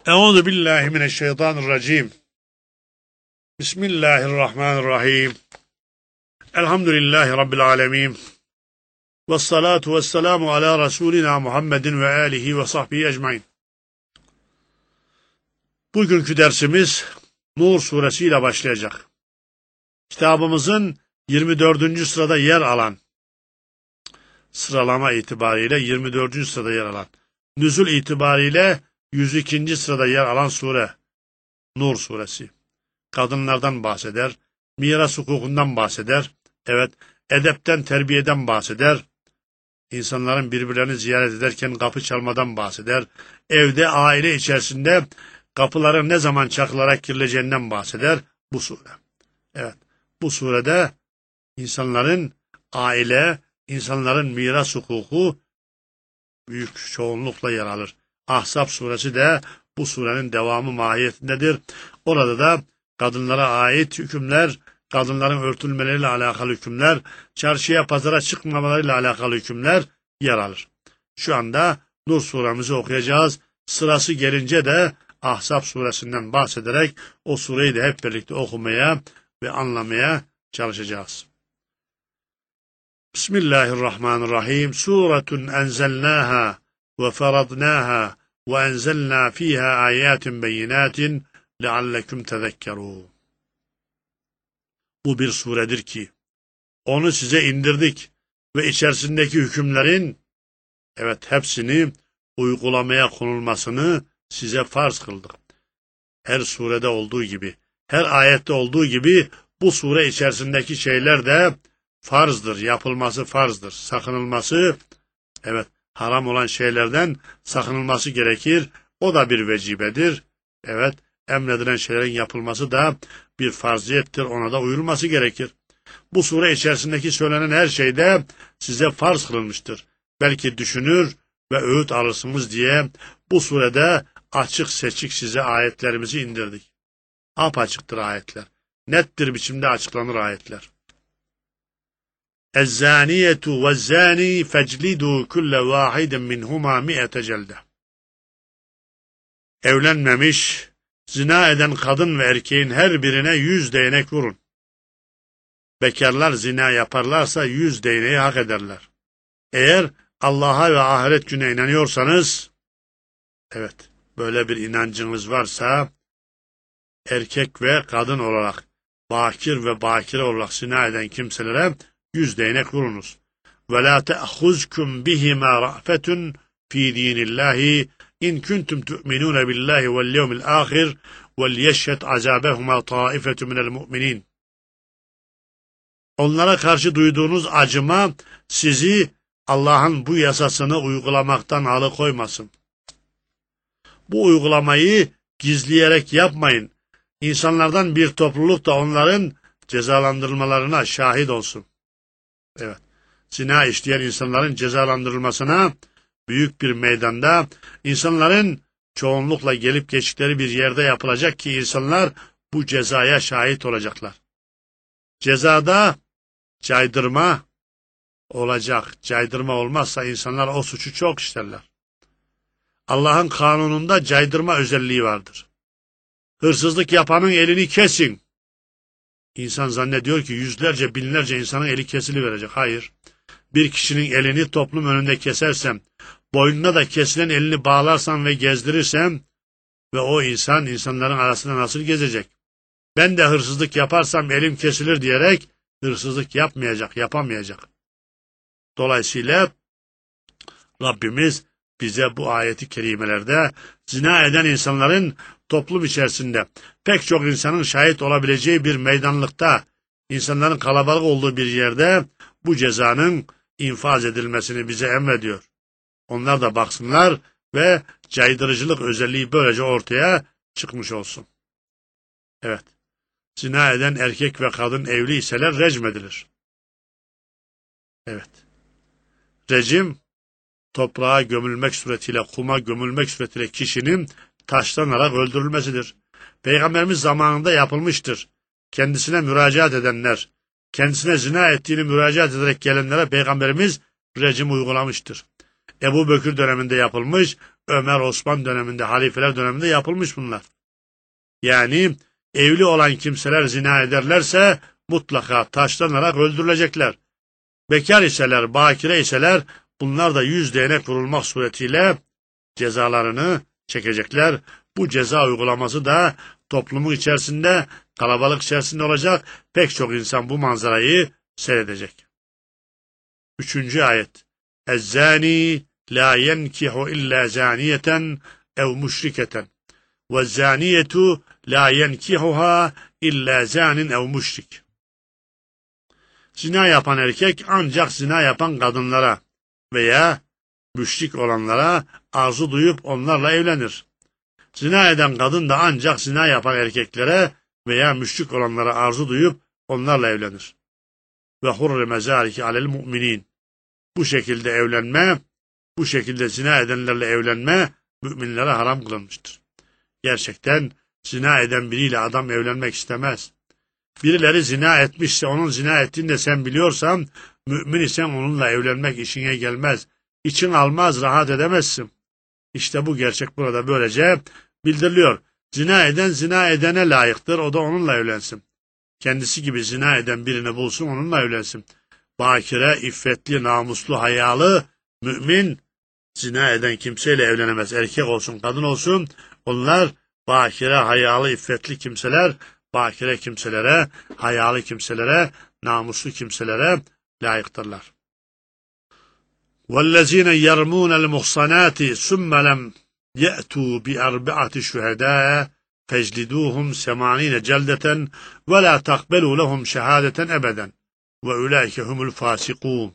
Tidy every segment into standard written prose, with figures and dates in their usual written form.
Euzu billahi mineşşeytanirracim. Bismillahirrahmanirrahim. Elhamdülillahi rabbil alamin. Ves salatu vesselamu ala Resulina Muhammedin ve alihi ve sahbihi ecmaîn. Bugünkü dersimiz Nur suresi ile başlayacak. Kitabımızın 24. sırada yer alan, sıralama itibariyle 24. sırada yer alan, nüzul itibariyle 102. sırada yer alan sure Nur suresi. Kadınlardan bahseder, miras hukukundan bahseder, evet, edepten, terbiyeden bahseder, insanların birbirlerini ziyaret ederken kapı çalmadan bahseder, evde, aile içerisinde kapıların ne zaman çakılarak girileceğinden bahseder bu sure. Evet, bu surede insanların aile, insanların miras hukuku büyük çoğunlukla yer alır. Ahzab suresi de bu surenin devamı mahiyetindedir. Orada da kadınlara ait hükümler, kadınların örtülmeleriyle alakalı hükümler, çarşıya pazara çıkmamalarıyla alakalı hükümler yer alır. Şu anda Nur suremizi okuyacağız. Sırası gelince de Ahzab suresinden bahsederek o sureyi de hep birlikte okumaya ve anlamaya çalışacağız. Bismillahirrahmanirrahim. Suretun enzelnaha ve feradnaha ve enzelna fiha ayatin beyinatin leallekum tezekkerun. Bu bir suredir ki onu size indirdik ve içerisindeki hükümlerin hepsini uygulamaya konulmasını size farz kıldık. Her surede olduğu gibi, her ayette olduğu gibi bu sure içerisindeki şeyler de farzdır, yapılması farzdır, sakınılması, haram olan şeylerden sakınılması gerekir. O da bir vecibedir. Emredilen şeylerin yapılması da bir farziyettir. Ona da uyulması gerekir. Bu sure içerisindeki söylenen her şey de size farz kılınmıştır. Belki düşünür ve öğüt alırsınız diye bu surede açık seçik size ayetlerimizi indirdik. Apaçıktır ayetler. Nettir biçimde açıklanır ayetler. اَزَّانِيَةُ وَالزَّانِي فَجْلِدُوا كُلَّ وَاحِدٍ مِّنْهُمَا مِئَةَ جَلْدَةٍ. Evlenmemiş, zina eden kadın ve erkeğin her birine 100 değnek vurun. Bekarlar zina yaparlarsa 100 değneği hak ederler. Eğer Allah'a ve ahiret gününe inanıyorsanız, böyle bir inancınız varsa, erkek ve kadın olarak, bakir ve bakire olarak zina eden kimselere 100 değnek vurunuz. وَلَا تَأْخُذْكُمْ بِهِمَا رَأْفَةٌ فِي دِينِ اللّٰهِ اِنْ كُنْتُمْ تُؤْمِنُونَ بِاللّٰهِ وَالْيَوْمِ الْآخِرِ وَلْيَشْهَدْ عَذَابَهُمَا طَائِفَةٌ مِنَ الْمُؤْمِنِينَ. Onlara karşı duyduğunuz acıma sizi Allah'ın bu yasasını uygulamaktan alıkoymasın. Bu uygulamayı gizleyerek yapmayın. İnsanlardan bir topluluk da onların cezalandırılmalarına şahit olsun. Zina işleyen insanların cezalandırılmasına büyük bir meydanda, insanların çoğunlukla gelip geçtikleri bir yerde yapılacak ki insanlar bu cezaya şahit olacaklar. Cezada caydırma olacak. Caydırma olmazsa insanlar o suçu çok işlerler. Allah'ın kanununda caydırma özelliği vardır. Hırsızlık yapanın elini kesin. İnsan zannediyor ki yüzlerce, binlerce insanın eli kesiliverecek. Hayır. Bir kişinin elini toplum önünde kesersem, boynuna da kesilen elini bağlarsam ve gezdirirsem ve o insanların arasında nasıl gezecek? Ben de hırsızlık yaparsam elim kesilir diyerek hırsızlık yapamayacak. Dolayısıyla Rabbimiz bize bu ayeti kerimelerde zina eden insanların toplum içerisinde pek çok insanın şahit olabileceği bir meydanlıkta, insanların kalabalık olduğu bir yerde bu cezanın infaz edilmesini bize emrediyor. Onlar da baksınlar ve caydırıcılık özelliği böylece ortaya çıkmış olsun. Zina eden erkek ve kadın evli iseler recm edilir. Recim, toprağa gömülmek suretiyle, kuma gömülmek suretiyle kişinin taşlanarak öldürülmesidir. Peygamberimiz zamanında yapılmıştır. Kendisine müracaat edenler, kendisine zina ettiğini müracaat ederek gelenlere Peygamberimiz rejim uygulamıştır. Ebu Bekir döneminde yapılmış, Ömer, Osman döneminde, halifeler döneminde yapılmış bunlar. Yani evli olan kimseler zina ederlerse mutlaka taşlanarak öldürülecekler. Bekar iseler, bakire iseler bunlar da 100 değnek vurulmak suretiyle cezalarını çekecekler. Bu ceza uygulaması da toplumun içerisinde, kalabalık içerisinde olacak. Pek çok insan bu manzarayı seyredecek. 3. ayet. Ez-zani la yenkihu illa zaniyeten ev müşriketen. Ve-zaniyetu la yenkihuha illa zanin ev müşrik. Zina yapan erkek ancak zina yapan kadınlara veya müşrik olanlara arzu duyup onlarla evlenir. Zina eden kadın da ancak zina yapan erkeklere veya müşrik olanlara arzu duyup onlarla evlenir. Ve hurrime zâlike alel mu'minin. Bu şekilde evlenme, bu şekilde zina edenlerle evlenme müminlere haram kılınmıştır. Gerçekten zina eden biriyle adam evlenmek istemez. Birileri zina etmişse onun zina ettiğini de sen biliyorsan, mümin isen onunla evlenmek işine gelmez. İçin almaz, rahat edemezsin. İşte bu gerçek burada böylece bildiriliyor. Zina eden zina edene layıktır, o da onunla evlensin. Kendisi gibi zina eden birini bulsun, onunla evlensin. Bakire, iffetli, namuslu, hayalı, mümin, zina eden kimseyle evlenemez. Erkek olsun, kadın olsun, onlar bakire, hayalı, iffetli kimseler, bakire kimselere, hayalı kimselere, namuslu kimselere layıktırlar. وَالَّذ۪ينَ يَرْمُونَ الْمُحْصَنَاتِ ثُمَّ لَمْ يَأْتُوا بِأَرْبِعَةِ شُهَدَاءَ فَاجْلِدُوهُمْ 80 جَلْدَةً وَلَا تَقْبَلُوا لَهُمْ شَهَادَةً أَبَدًا وَاُولَٰئِكَ هُمُ الْفَاسِقُونَ.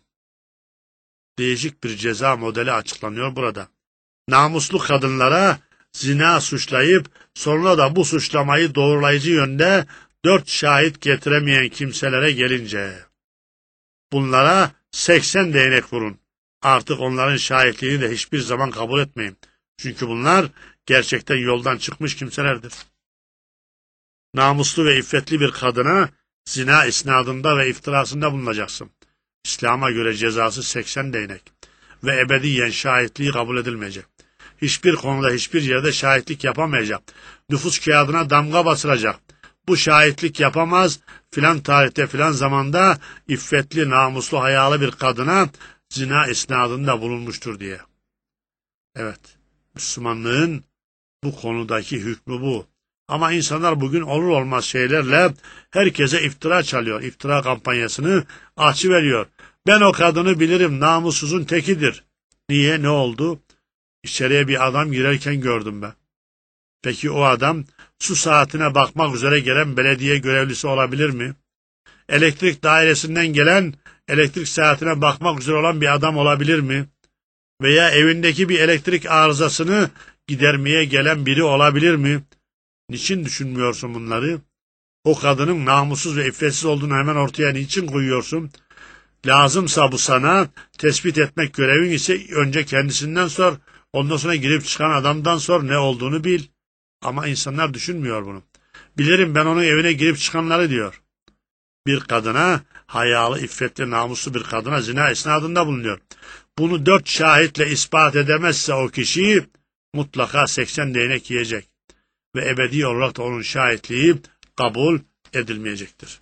Değişik bir ceza modeli açıklanıyor burada. Namuslu kadınlara zina suçlayıp sonra da bu suçlamayı doğrulayıcı yönde 4 şahit getiremeyen kimselere gelince bunlara 80 değnek vurun. Artık onların şahitliğini de hiçbir zaman kabul etmeyin. Çünkü bunlar gerçekten yoldan çıkmış kimselerdir. Namuslu ve iffetli bir kadına zina isnadında ve iftirasında bulunacaksın. İslam'a göre cezası 80 değnek ve ebediyen şahitliği kabul edilmeyecek. Hiçbir konuda hiçbir yerde şahitlik yapamayacak. Nüfus kağıdına damga basılacak. Bu şahitlik yapamaz, filan tarihte filan zamanda iffetli, namuslu, hayalı bir kadına zina isnadında bulunmuştur diye. Evet, Müslümanlığın bu konudaki hükmü bu. Ama insanlar bugün olur olmaz şeylerle herkese iftira çalıyor. İftira kampanyasını açıveriyor. Ben o kadını bilirim, namussuzun tekidir. Niye, ne oldu? İçeriye bir adam girerken gördüm ben. Peki o adam su saatine bakmak üzere gelen belediye görevlisi olabilir mi? Elektrik dairesinden gelen elektrik saatine bakmak üzere olan bir adam olabilir mi? Veya evindeki bir elektrik arızasını gidermeye gelen biri olabilir mi? Niçin düşünmüyorsun bunları? O kadının namussuz ve iffetsiz olduğunu hemen ortaya niçin koyuyorsun? Lazımsa bu sana tespit etmek görevin ise önce kendisinden sor, ondan sonra girip çıkan adamdan sor, ne olduğunu bil. Ama insanlar düşünmüyor bunu. Bilirim ben onun evine girip çıkanları diyor. Bir kadına, hayalı, iffetli, namuslu bir kadına zina isnadında bulunuyor. Bunu 4 şahitle ispat edemezse o kişi mutlaka 80 değnek yiyecek. Ve ebedi olarak da onun şahitliği kabul edilmeyecektir.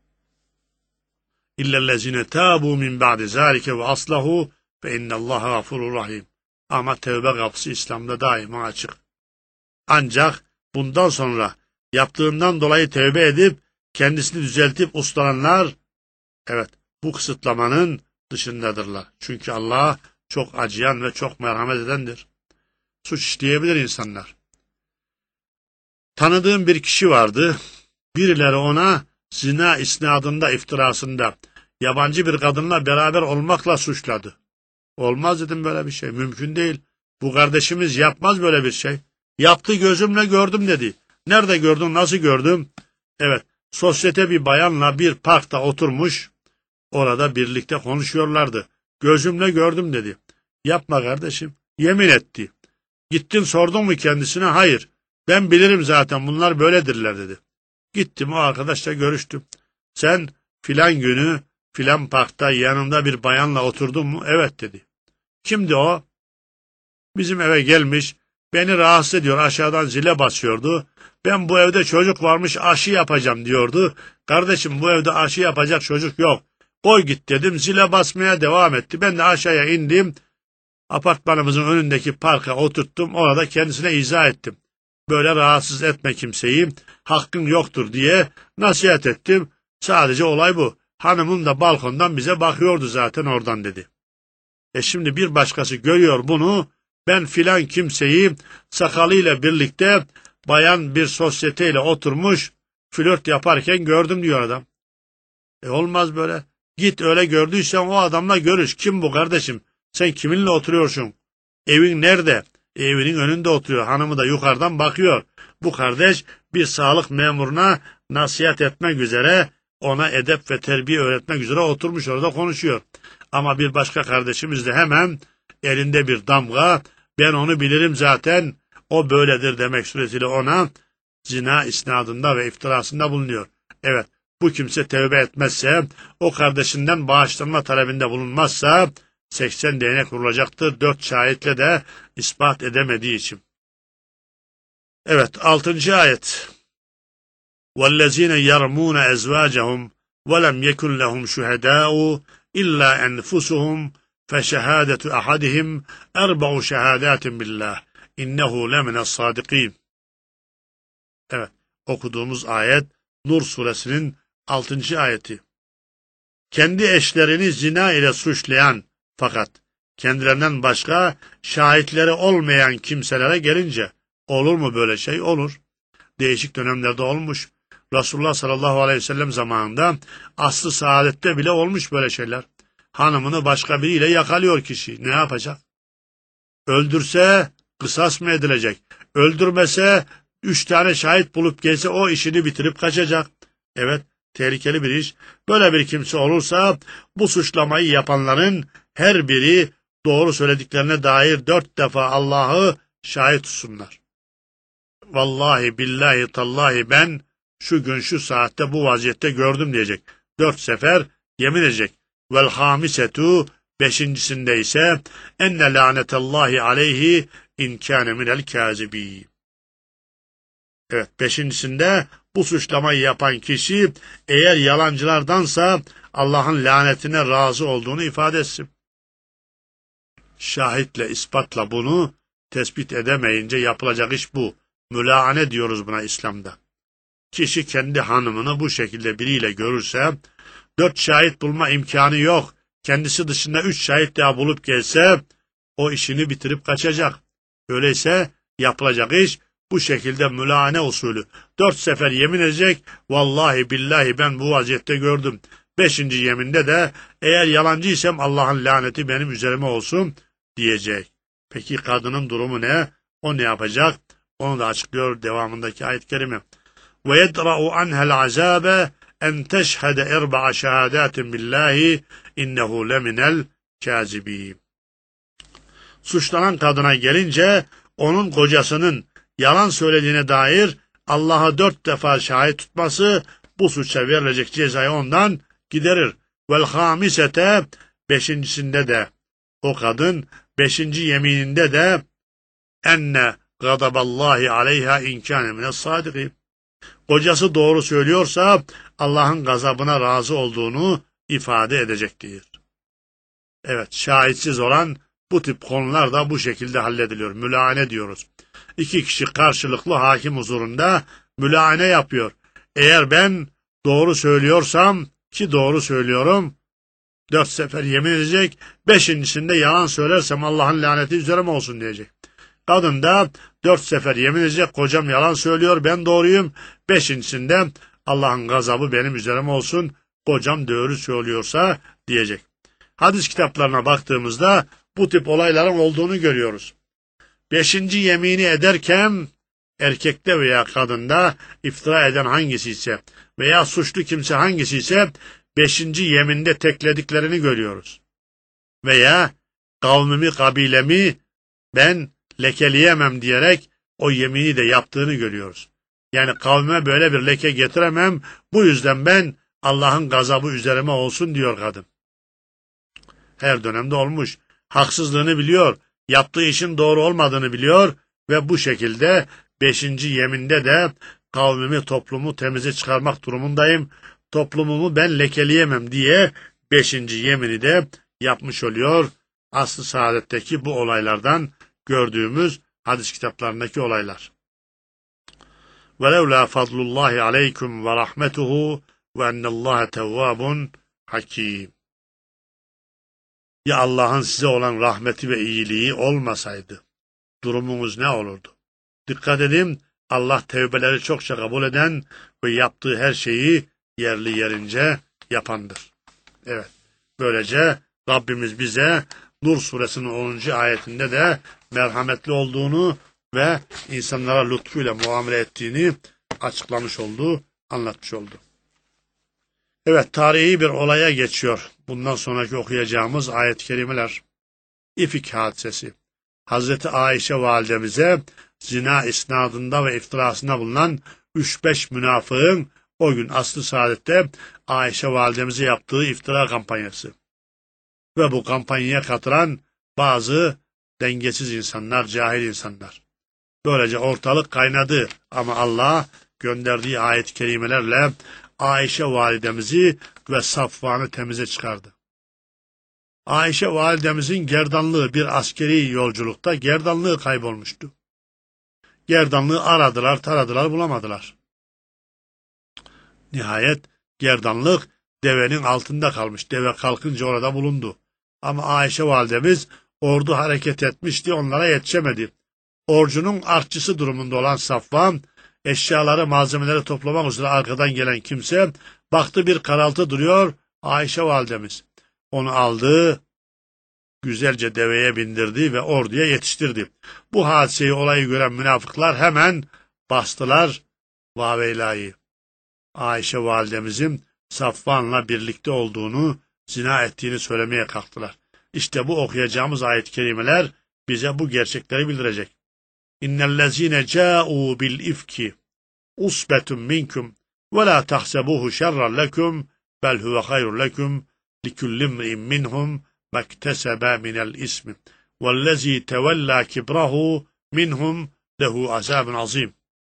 İllellezine tabu min ba'di zalike ve aslahu fe innallaha gafurur rahim. Ama tevbe kapısı İslam'da daima açık. Ancak bundan sonra yaptığından dolayı tevbe edip kendisini düzeltip uslananlar, evet, bu kısıtlamanın dışındadırlar. Çünkü Allah çok acıyan ve çok merhamet edendir. Suç işleyebilir insanlar. Tanıdığım bir kişi vardı. Birileri ona zina isnadında, iftirasında yabancı bir kadınla beraber olmakla suçladı. Olmaz dedim böyle bir şey. Mümkün değil. Bu kardeşimiz yapmaz böyle bir şey. Yaptı, gözümle gördüm dedi. Nerede gördün, nasıl gördüm? Evet, sosyete bir bayanla bir parkta oturmuş. Orada birlikte konuşuyorlardı. Gözümle gördüm dedi. Yapma kardeşim. Yemin etti. Gittin sordun mu kendisine? Hayır. Ben bilirim zaten bunlar böyledirler dedi. Gittim o arkadaşla görüştüm. Sen filan günü filan parkta yanında bir bayanla oturdun mu? Evet dedi. Kimdi o? Bizim eve gelmiş, beni rahatsız ediyor, aşağıdan zile basıyordu. Ben bu evde çocuk varmış, aşı yapacağım diyordu. Kardeşim, bu evde aşı yapacak çocuk yok. Koy git dedim, zile basmaya devam etti. Ben de aşağıya indim, apartmanımızın önündeki parka oturttum, orada kendisine izah ettim. Böyle rahatsız etme kimseyi, hakkın yoktur diye nasihat ettim. Sadece olay bu. Hanımım da balkondan bize bakıyordu zaten oradan dedi. Şimdi bir başkası görüyor bunu, ben filan kimseyi sakalıyla birlikte bayan bir sosyeteyle oturmuş flört yaparken gördüm diyor adam. Olmaz böyle. Git, öyle gördüysen o adamla görüş. Kim bu kardeşim? Sen kiminle oturuyorsun? Evin nerede? Evinin önünde oturuyor. Hanımı da yukarıdan bakıyor. Bu kardeş bir sağlık memuruna nasihat etmek üzere, ona edep ve terbiye öğretmek üzere oturmuş orada konuşuyor. Ama bir başka kardeşimiz de hemen elinde bir damga, ben onu bilirim zaten, o böyledir demek suretiyle ona zina isnadında ve iftirasında bulunuyor. Evet, bu kimse tevbe etmezse, o kardeşinden bağışlanma talebinde bulunmazsa 80 değnek vurulacaktır. 4 şahitle de ispat edemediği için. Evet, 6. ayet. وَالَّذ۪ينَ يَرْمُونَ اَزْوَاجَهُمْ وَلَمْ يَكُنْ لَهُمْ شُهَدَاءُ إِلَّا أَنْفُسُهُمْ فَشَهَادَةُ أَحَدِهِمْ أَرْبَعُ شَهَادَاتٍ بِاللّٰهِ إِنَّهُ لَمِنَ الصَّادِقِينَ. Evet, okuduğumuz ayet Nur suresinin 6. ayeti. Kendi eşlerini zina ile suçlayan fakat kendilerinden başka şahitleri olmayan kimselere gelince, olur mu böyle şey? Olur. Değişik dönemlerde olmuş. Resulullah sallallahu aleyhi ve sellem zamanında asr-ı saadette bile olmuş böyle şeyler. Hanımını başka biriyle yakalıyor kişi. Ne yapacak? Öldürse kısas mı edilecek? Öldürmese 3 tane şahit bulup gelse o işini bitirip kaçacak. Evet, tehlikeli bir iş. Böyle bir kimse olursa bu suçlamayı yapanların her biri doğru söylediklerine dair 4 defa Allah'ı şahit tutsunlar. Vallahi billahi tallahi ben şu gün şu saatte bu vaziyette gördüm diyecek. 4 sefer yemin edecek. Vel hamisetu, 5.'sinde ise enne lanetallahi aleyhi in kâne minel kâzibîn. Evet, 5.'sinde bu suçlamayı yapan kişi eğer yalancılardansa Allah'ın lanetine razı olduğunu ifade etsin. Şahitle, ispatla bunu tespit edemeyince yapılacak iş bu. Mülaane diyoruz buna İslam'da. Kişi kendi hanımını bu şekilde biriyle görürse 4 şahit bulma imkanı yok. Kendisi dışında 3 şahit daha bulup gelse o işini bitirip kaçacak. Öyleyse yapılacak iş bu şekilde mülaane usulü. 4 sefer yemin edecek. Vallahi billahi ben bu vaziyette gördüm. 5. yeminde de eğer yalancıysam Allah'ın laneti benim üzerime olsun diyecek. Peki kadının durumu ne? O ne yapacak? Onu da açıklıyor devamındaki ayet-i kerime. وَيَدْرَعُ عَنْهَا الْعَذَابَ اَنْ تَشْهَدَ اَرْبَعَ شَهَادَاتٍ بِاللّٰهِ اِنَّهُ لَمِنَ الْكَاذِبِينَ. Suçlanan kadına gelince onun kocasının yalan söylediğine dair Allah'a 4 defa şahit tutması bu suça verilecek cezayı ondan giderir. وَالْخَامِسَةَ 5.'sinde de o kadın 5. yemininde de enne gadaballahi aleyha in kâne mine's-sâdikîn. Kocası doğru söylüyorsa Allah'ın gazabına razı olduğunu ifade edecektir. Evet, şahitsiz olan bu tip konular da bu şekilde hallediliyor. Mülaane diyoruz. 2 kişi karşılıklı hakim huzurunda mülaane yapıyor. Eğer ben doğru söylüyorsam, ki doğru söylüyorum, 4 sefer yemin edecek, 5.'sinde yalan söylersem Allah'ın laneti üzerime olsun diyecek. Kadın da 4 sefer yemin edecek, kocam yalan söylüyor, ben doğruyum. 5.'sinde Allah'ın gazabı benim üzerime olsun, kocam doğru söylüyorsa diyecek. Hadis kitaplarına baktığımızda bu tip olayların olduğunu görüyoruz. 5. yemini ederken erkekte veya kadında iftira eden hangisi ise veya suçlu kimse hangisi ise 5. yeminde teklediklerini görüyoruz. Veya kavmimi, kabilemi ben lekeleyemem diyerek o yemini de yaptığını görüyoruz. Yani kavmime böyle bir leke getiremem, bu yüzden ben Allah'ın gazabı üzerime olsun diyor kadın. Her dönemde olmuş. Haksızlığını biliyor. yaptığı işin doğru olmadığını biliyor ve bu şekilde 5. yeminde de kavmimi, toplumu temize çıkarmak durumundayım. Toplumumu ben lekeleyemem diye 5. yemini de yapmış oluyor. Asr-ı Saadet'teki bu olaylardan gördüğümüz hadis kitaplarındaki olaylar. وَلَوْلَا فَضْلُ اللّٰهِ عَلَيْكُمْ وَرَحْمَتُهُ وَاَنَّ اللّٰهَ تَوَّابٌ حَكِيمٌ. Ya Allah'ın size olan rahmeti ve iyiliği olmasaydı durumunuz ne olurdu? Dikkat edin, Allah tevbeleri çokça kabul eden ve yaptığı her şeyi yerli yerince yapandır. Evet, böylece Rabbimiz bize Nur suresinin 10. ayetinde de merhametli olduğunu ve insanlara lütfuyla muamele ettiğini açıklamış oldu, anlatmış oldu. Evet, tarihi bir olaya geçiyor. Bundan sonraki okuyacağımız ayet-i kerimeler. İfk hadisesi. Hazreti Ayşe validemize zina isnadında ve iftirasında bulunan 3-5 münafığın o gün asr-ı saadette Ayşe validemize yaptığı iftira kampanyası. Ve bu kampanyaya katılan bazı dengesiz insanlar, cahil insanlar. Böylece ortalık kaynadı ama Allah gönderdiği ayet-i kerimelerle Ayşe validemizi ve Safvan'ı temize çıkardı. Ayşe validemizin gerdanlığı bir askeri yolculukta gerdanlığı kaybolmuştu. Gerdanlığı aradılar, taradılar, bulamadılar. Nihayet gerdanlık devenin altında kalmış. Deve kalkınca orada bulundu. Ama Ayşe validemiz ordu hareket etmişti, onlara yetişemedi. Orcunun artçısı durumunda olan Safvan, eşyaları, malzemeleri toplamak üzere arkadan gelen kimse, baktı bir karaltı duruyor, Ayşe validemiz. Onu aldı, güzelce deveye bindirdi ve orduya yetiştirdi. Bu hadiseyi, olayı gören münafıklar hemen bastılar Vaveylayı. Ayşe validemizin Safvan'la birlikte olduğunu, zina ettiğini söylemeye kalktılar. İşte bu okuyacağımız ayet-i kerimeler bize bu gerçekleri bildirecek. İnnellezîne câ'û bil ifki usbetun minkum ve lâ tahsebuhu şerran lekum bel huve hayrun lekum likullimri'in minhum mektesebe minel ismi vellezî tevellâ kibrahu minhum lehu azâbun azîm.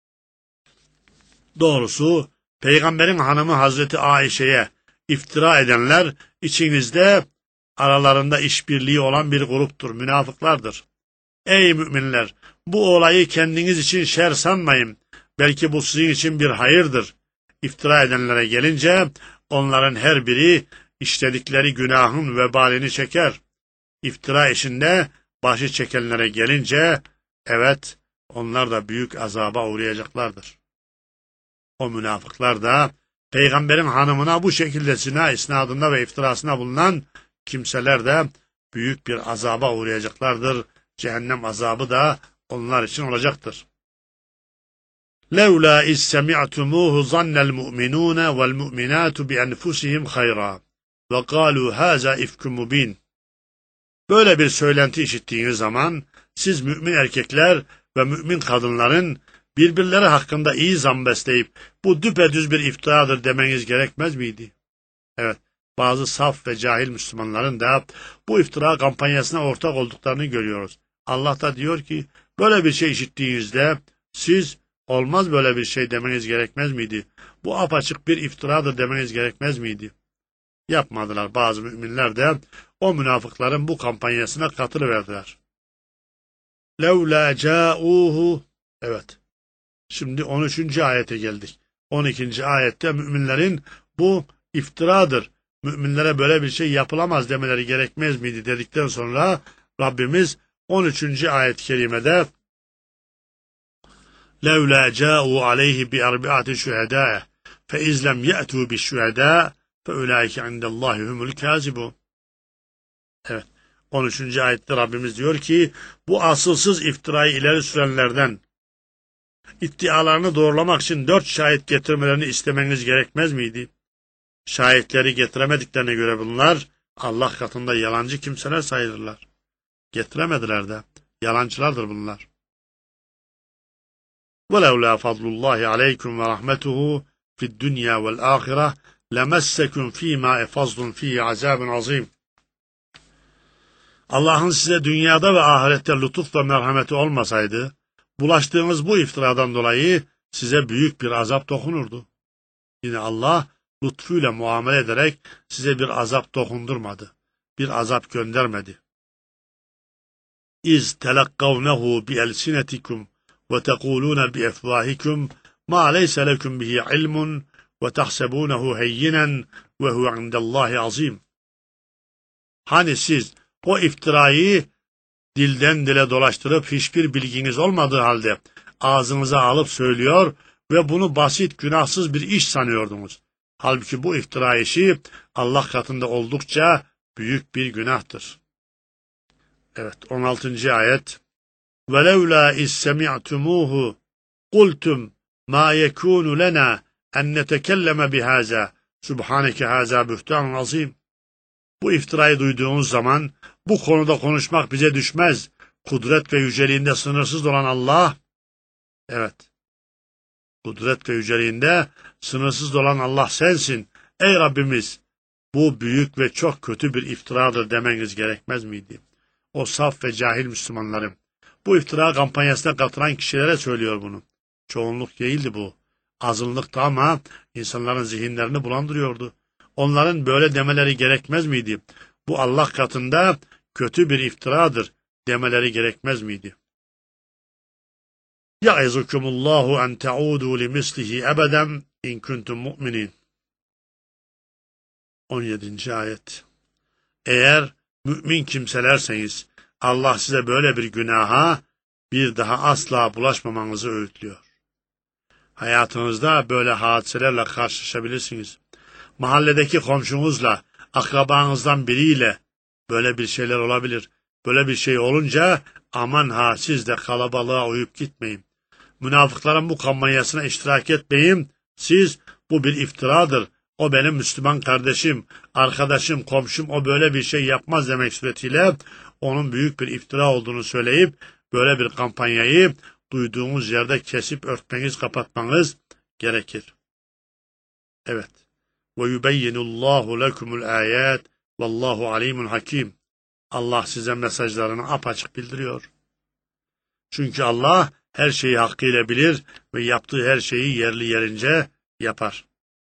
Doğrusu Peygamberin hanımı Hazreti Ayşe'ye iftira edenler içinizde aralarında işbirliği olan bir gruptur, münafıklardır. Ey müminler! Bu olayı kendiniz için şer sanmayın. Belki bu sizin için bir hayırdır. İftira edenlere gelince onların her biri işledikleri günahın vebalini çeker. İftira işinde başı çekenlere gelince evet onlar da büyük azaba uğrayacaklardır. O münafıklar da Peygamberin hanımına bu şekilde zina isnadında ve iftirasına bulunan kimseler de büyük bir azaba uğrayacaklardır. Cehennem azabı da onlar için olacaktır. لَوْلَا اِذْ سَمِعْتُمُوهُ ظَنَّ الْمُؤْمِنُونَ وَالْمُؤْمِنَاتُ بِأَنْفُسِهِمْ خَيْرًا وَقَالُوا هَذَا اِفْكٌ مُب۪ينٌ. Böyle bir söylenti işittiğiniz zaman siz mümin erkekler ve mümin kadınların birbirleri hakkında iyi zan besleyip bu düpedüz bir iftiradır demeniz gerekmez miydi? Evet, bazı saf ve cahil Müslümanların da bu iftira kampanyasına ortak olduklarını görüyoruz. Allah da diyor ki böyle bir şey işittiğinizde siz olmaz böyle bir şey demeniz gerekmez miydi? Bu apaçık bir iftiradır demeniz gerekmez miydi? Yapmadılar. Bazı müminler de o münafıkların bu kampanyasına katılıverdiler. لَوْلَا جَاءُوهُ. Evet. Şimdi 13. ayete geldik. 12. ayette müminlerin bu iftiradır, müminlere böyle bir şey yapılamaz demeleri gerekmez miydi dedikten sonra Rabbimiz 13. ayet-i kerimede لَوْلَا جَاءُوا عَلَيْهِ بِأَرْبِعَةِ شُهَدَاءَ فَاِذْ لَمْ يَأْتُوا بِالشُّهَدَاءِ فَاُولَٰئِكَ عِنْدَ اللّٰهِ هُمُ الْكَاذِبُونَ. Evet. 13. ayette Rabbimiz diyor ki bu asılsız iftirayı ileri sürenlerden iddialarını doğrulamak için 4 şahit getirmelerini istemeniz gerekmez miydi? Şahitleri getiremediklerine göre bunlar Allah katında yalancı kimseler sayılırlar. Getiremediler de yalancılardır bunlar. وَلَوْلَا فَضْلُ اللّٰهِ عَلَيْكُمْ وَرَحْمَتُهُ فِي الدُّنْيَا Allah'ın size dünyada ve ahirette lütuf ve merhameti olmasaydı, bulaştığınız bu iftiradan dolayı size büyük bir azap dokunurdu. Yine Allah lütfuyla muamele ederek size bir azap dokundurmadı, bir azap göndermedi. İz telakkavnehu bi elsinetikum ve tekulun bi efvahikum ma leyse lekum bihi ilmun ve tahsebunehu heyyinen ve hu indallahi azim. Hani siz o iftirayı dilden dile dolaştırıp hiçbir bilginiz olmadığı halde ağzınıza alıp söylüyor ve bunu basit, günahsız bir iş sanıyordunuz. Halbuki bu iftira işi Allah katında oldukça büyük bir günahtır. Evet, 16. ayet. وَلَوْلَا اِذْ سَمِعْتُمُوهُ قُلْتُمْ مَا يَكُونُ لَنَا اَنْ نَتَكَلَّمَ بِهَذَا سُبْحَانَكَ هَذَا بُهْتَانٌ azim. Bu iftirayı duyduğunuz zaman bu konuda konuşmak bize düşmez. Kudret ve yüceliğinde sınırsız olan Allah, evet, kudret ve yüceliğinde sınırsız olan Allah sensin. Ey Rabbimiz, bu büyük ve çok kötü bir iftiradır demeniz gerekmez miydi? O saf ve cahil Müslümanlarım, bu iftira kampanyasına katılan kişilere söylüyor bunu. Çoğunluk değildi bu. Azınlıktı ama insanların zihinlerini bulandırıyordu. Onların böyle demeleri gerekmez miydi? Bu Allah katında kötü bir iftiradır demeleri gerekmez miydi? Ya'izukumullahu en ta'udu limislihi ebeden in kuntum mu'minin. 17. ayet. Eğer mümin kimselerseniz Allah size böyle bir günaha bir daha asla bulaşmamanızı öğütlüyor. Hayatınızda böyle hadiselerle karşılaşabilirsiniz. Mahalledeki komşunuzla, akrabanızdan biriyle böyle bir şeyler olabilir. Böyle bir şey olunca aman ha siz de kalabalığa uyup gitmeyin. Münafıkların bu kampanyasına iştirak etmeyin. Siz bu bir iftiradır. O benim Müslüman kardeşim, arkadaşım, komşum, o böyle bir şey yapmaz demek suretiyle onun büyük bir iftira olduğunu söyleyip böyle bir kampanyayı duyduğunuz yerde kesip örtmeniz, kapatmanız gerekir. Evet. Ve yubeyyinullahu lekumul ayat vallahu alimun hakim. Allah size mesajlarını apaçık bildiriyor. Çünkü Allah her şeyi hakkıyla bilir ve yaptığı her şeyi yerli yerince yapar.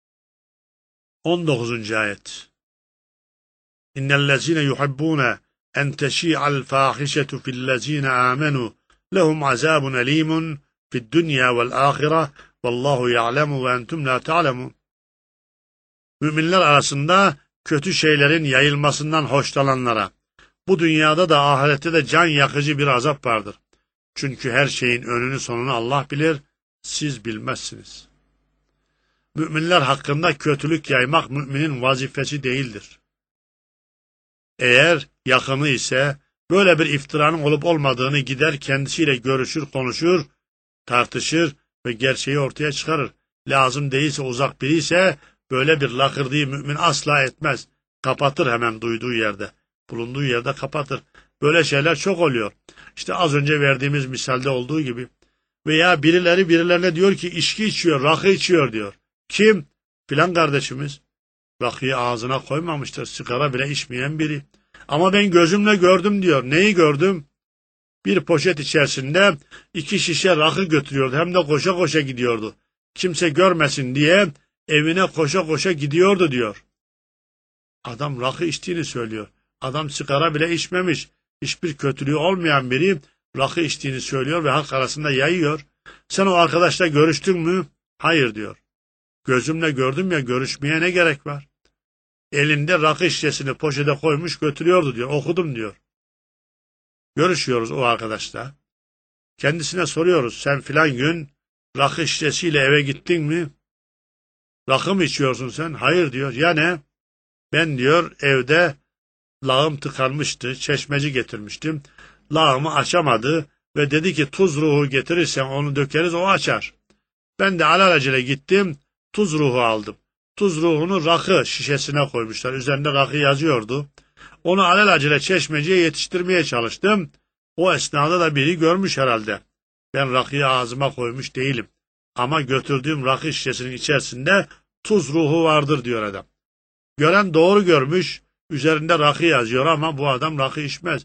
19. ayet. İnnellezine yuhibbune en teşi'al fâhişetu fillezine âmenû lehum azâbun elîmun fid dünya vel âhire vallahu ya'lemu ve entum la ta'lemun. Müminler arasında kötü şeylerin yayılmasından hoşlananlara bu dünyada da ahirette de can yakıcı bir azap vardır. Çünkü her şeyin önünü sonunu Allah bilir, siz bilmezsiniz. Müminler hakkında kötülük yaymak müminin vazifesi değildir. Eğer yakını ise böyle bir iftiranın olup olmadığını gider kendisiyle görüşür, konuşur, tartışır ve gerçeği ortaya çıkarır. Lazım değilse uzak biri ise böyle bir lakırdıyı mümin asla etmez. Kapatır hemen duyduğu yerde. Bulunduğu yerde kapatır. Böyle şeyler çok oluyor. İşte az önce verdiğimiz misalde olduğu gibi. Veya birileri birilerine diyor ki içki içiyor, rakı içiyor diyor. Kim? Filan kardeşimiz. Rakıyı ağzına koymamıştır. Sigara bile içmeyen biri. Ama ben gözümle gördüm diyor. Neyi gördüm? Bir poşet içerisinde 2 şişe rakı götürüyordu. Hem de koşa koşa gidiyordu. Kimse görmesin diye evine koşa koşa gidiyordu diyor. Adam rakı içtiğini söylüyor. Adam sigara bile içmemiş. Hiçbir kötülüğü olmayan biri rakı içtiğini söylüyor ve halk arasında yayıyor. Sen o arkadaşla görüştün mü? Hayır diyor. Gözümle gördüm ya, görüşmeye ne gerek var? Elinde rakı şişesini poşete koymuş götürüyordu diyor. Okudum diyor. Görüşüyoruz o arkadaşla. Kendisine soruyoruz. Sen filan gün rakı şişesiyle eve gittin mi? Rakı mı içiyorsun sen? Hayır diyor. Ya ne? Ben diyor evde lağım tıkanmıştı. Çeşmeci getirmiştim. Lağımı açamadı ve dedi ki tuz ruhu getirirsen onu dökeriz o açar. Ben de alelacele gittim. Tuz ruhu aldım. Tuz ruhunu rakı şişesine koymuşlar. Üzerinde rakı yazıyordu. Onu alelacele çeşmeciye yetiştirmeye çalıştım. O esnada da biri görmüş herhalde. Ben rakıyı ağzıma koymuş değilim. Ama götürdüğüm rakı şişesinin içerisinde tuz ruhu vardır diyor adam. Gören doğru görmüş. Üzerinde rakı yazıyor ama bu adam rakı içmez.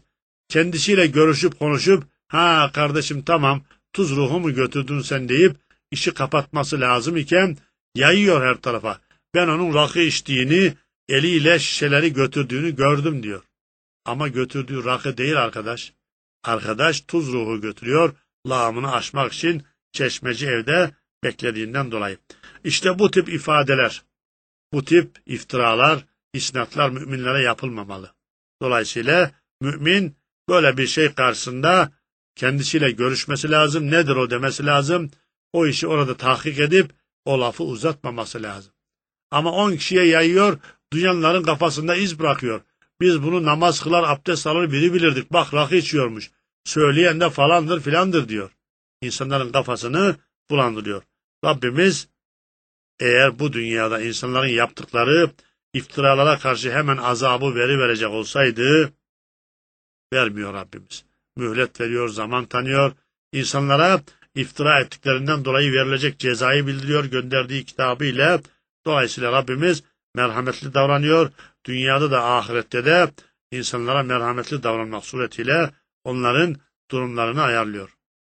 kendisiyle görüşüp konuşup, ha kardeşim tamam tuz ruhu mu götürdün sen deyip işi kapatması lazım iken yayıyor her tarafa. Ben onun rakı içtiğini, eliyle şişeleri götürdüğünü gördüm diyor. Ama götürdüğü rakı değil arkadaş. Arkadaş tuz ruhu götürüyor, lağımını aşmak için çeşmeci evde beklediğinden dolayı. İşte bu tip ifadeler, bu tip iftiralar, isnatlar müminlere yapılmamalı. Dolayısıyla mümin böyle bir şey karşısında kendisiyle görüşmesi lazım, nedir o demesi lazım, o işi orada tahkik edip o lafı uzatmaması lazım. Ama 10 kişiye yayıyor, duyanların kafasında iz bırakıyor. Biz bunu namaz kılar, abdest alır biri bilirdik. Bak rakı içiyormuş. Söyleyen de falandır filandır diyor. İnsanların kafasını bulandırıyor. Rabbimiz eğer bu dünyada insanların yaptıkları iftiralara karşı hemen azabı verecek olsaydı, vermiyor Rabbimiz. Mühlet veriyor, zaman tanıyor. İnsanlara iftira ettiklerinden dolayı verilecek cezayı bildiriyor gönderdiği kitabıyla. Dolayısıyla Rabbimiz merhametli davranıyor. Dünyada da ahirette de insanlara merhametli davranmak suretiyle onların durumlarını ayarlıyor.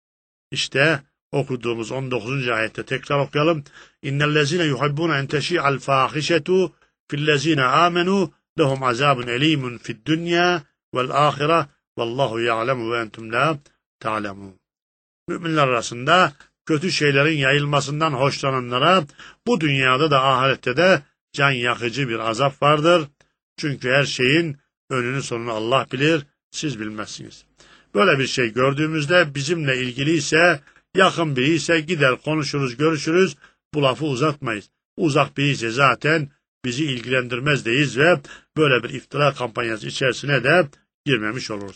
İşte okuduğumuz 19. ayette tekrar okuyalım. İnnellezine yuhibbuna en teşi'al fahişetu fillezine amenu lehum azabun elimun fid dünya vel ahire vallahu ya'lemu ve entum la ta'lemun. Müminler arasında kötü şeylerin yayılmasından hoşlananlara bu dünyada da ahirette de can yakıcı bir azap vardır. Çünkü her şeyin önünü sonunu Allah bilir, siz bilmezsiniz. Böyle bir şey gördüğümüzde bizimle ilgiliyse, yakın biri ise gider konuşuruz, görüşürüz, bu lafı uzatmayız. Uzak biri ise zaten bizi ilgilendirmez deyiz ve böyle bir iftira kampanyası içerisine de girmemiş oluruz.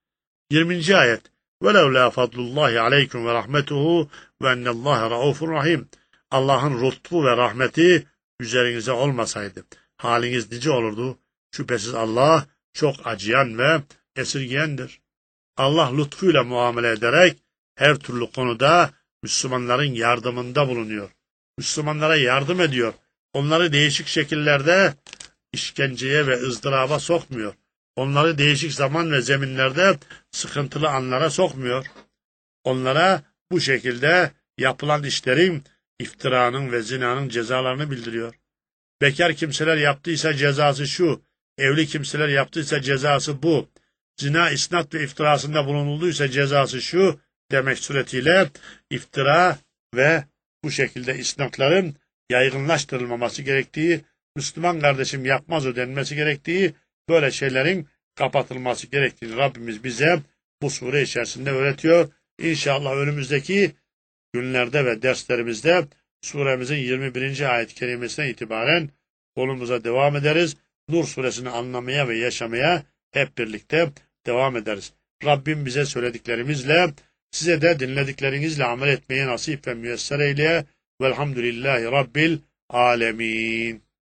20. ayet. وَلَوْلَا فَضْلُ اللّٰهِ عَلَيْكُمْ وَرَحْمَتُهُ وَاَنَّ اللّٰهَ رَؤُوفٌ rahim. Allah'ın lütfu ve rahmeti üzerinize olmasaydı haliniz nice olurdu? Şüphesiz Allah çok acıyan ve esirgeyendir. Allah lütfuyla muamele ederek her türlü konuda Müslümanların yardımında bulunuyor. Müslümanlara yardım ediyor. Onları değişik şekillerde işkenceye ve ızdıraba sokmuyor. Onları değişik zaman ve zeminlerde sıkıntılı anlara sokmuyor. Onlara bu şekilde yapılan işlerin, iftiranın ve zinanın cezalarını bildiriyor. Bekar kimseler yaptıysa cezası şu, evli kimseler yaptıysa cezası bu, zina, isnat ve iftirasında bulunulduysa cezası şu demek suretiyle iftira ve bu şekilde isnatların yaygınlaştırılmaması gerektiği, Müslüman kardeşim yapmaz o denmesi gerektiği, böyle şeylerin kapatılması gerektiğini Rabbimiz bize bu sure içerisinde öğretiyor. İnşallah önümüzdeki günlerde ve derslerimizde suremizin 21. ayet-i kerimesine itibaren konumuza devam ederiz. Nur suresini anlamaya ve yaşamaya hep birlikte devam ederiz. Rabbim bize söylediklerimizle, size de dinlediklerinizle amel etmeyi nasip ve müyesser eyle. Velhamdülillahi Rabbil alemin.